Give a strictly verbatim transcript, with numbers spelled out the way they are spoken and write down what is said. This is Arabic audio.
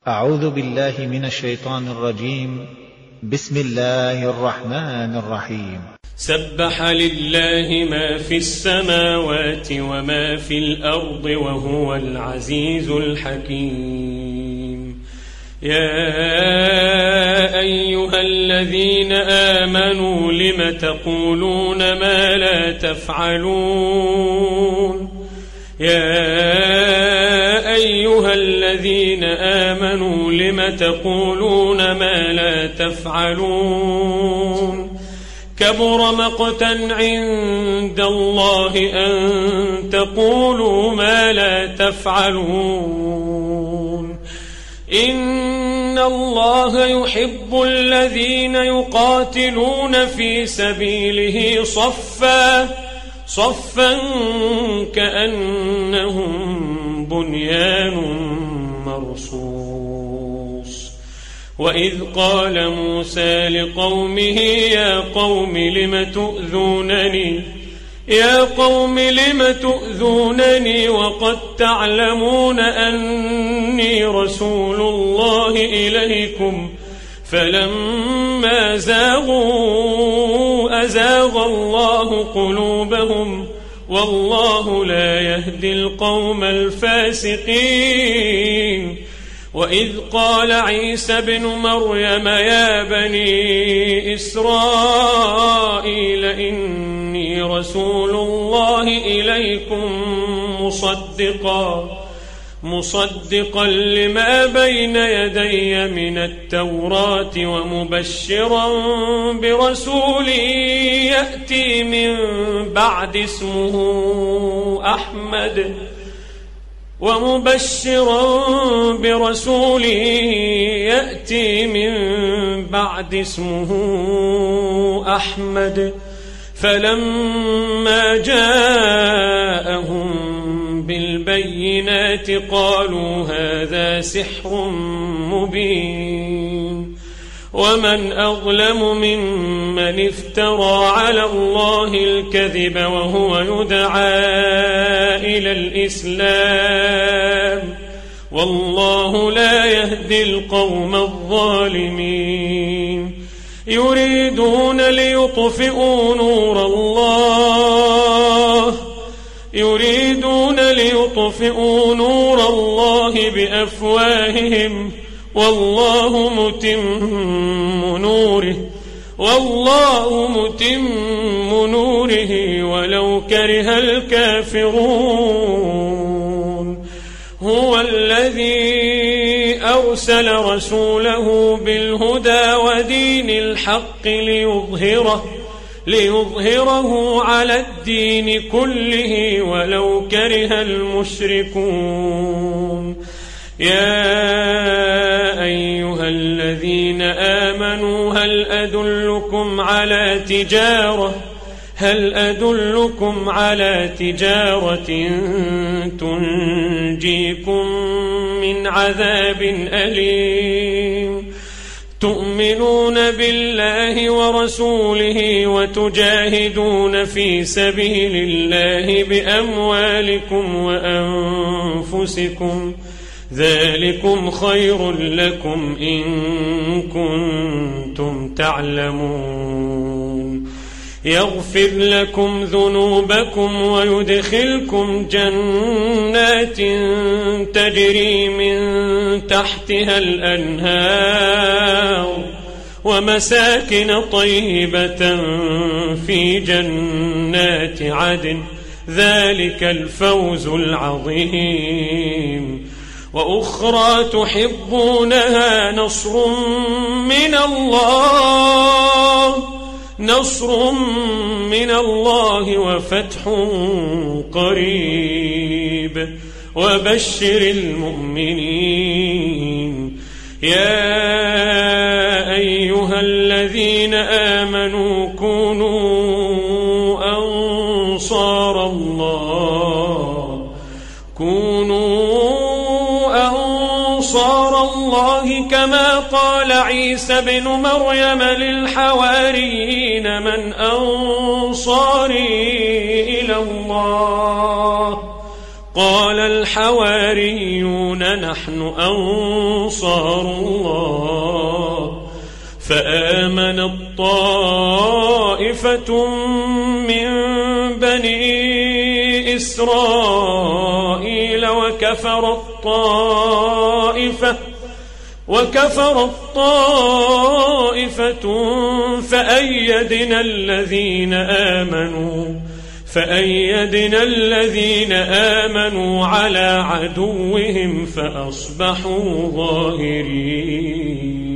أعوذ بالله من الشيطان الرجيم. بسم الله الرحمن الرحيم. سبح لله ما في السماوات وما في الأرض وهو العزيز الحكيم. يا أيها الذين آمنوا لم تقولون ما لا تفعلون. يا أيها الذين آمنوا لم تقولون ما لا تفعلون. كبر مقتا عند الله أن تقولوا ما لا تفعلون. إن الله يحب الذين يقاتلون في سبيله صفا صفا كأنهم بنيان مرصوص. وإذ قال موسى لقومه يا قوم لم تؤذونني يا قوم لم تؤذونني وقد تعلمون أني رسول الله إليكم فلما زاغوا أزاغ الله قلوبهم والله لا يهدي القوم الفاسقين. وإذ قال عيسى بن مريم يا بني إسرائيل إني رسول الله إليكم مصدقا مصدقا لما بين يدي من التوراة ومبشرا برسول يأتي من بعد اسمه أحمد ومبشرا برسول يأتي من بعد اسمه أحمد. فلما جاءهم بالبينات قالوا هذا سحر مبين. ومن أظلم ممن افترى على الله الكذب وهو يدعى إلى الإسلام والله لا يهدي القوم الظالمين. يريدون ليطفئوا نور الله يريدون ليطفئوا نور الله بأفواههم والله متم نوره والله متم نوره ولو كره الكافرون. هو الذي أرسل رسوله بالهدى ودين الحق ليظهره ليظهره على الدين كله ولو كره المشركون. يا أيها الذين آمنوا هل أدلكم على تجارة هل أدلكم على تجارة تنجيكم من عذاب أليم. تؤمنون بالله ورسوله وتجاهدون في سبيل الله بأموالكم وأنفسكم ذلكم خير لكم إن كنتم تعلمون. يغفر لكم ذنوبكم ويدخلكم جنات تجري من تحتها الأنهار ومساكن طيبة في جنات عدن ذلك الفوز العظيم. وأخرى تحبونها نصر من الله نصر من الله وفتح قريب وبشر المؤمنين. يا أيها الذين آمنوا كونوا أنصار الله كونوا أنصار الله كما قال عيسى بن مريم للحواريين من أنصاري إلى الله قال الحواريون نحن أنصار الله فآمنت طائفة من بني إسرائيل وكفرت طائفة وكفرت طائفة فأيدنا الذين آمنوا فأيدنا الذين آمنوا على عدوهم فأصبحوا ظاهرين.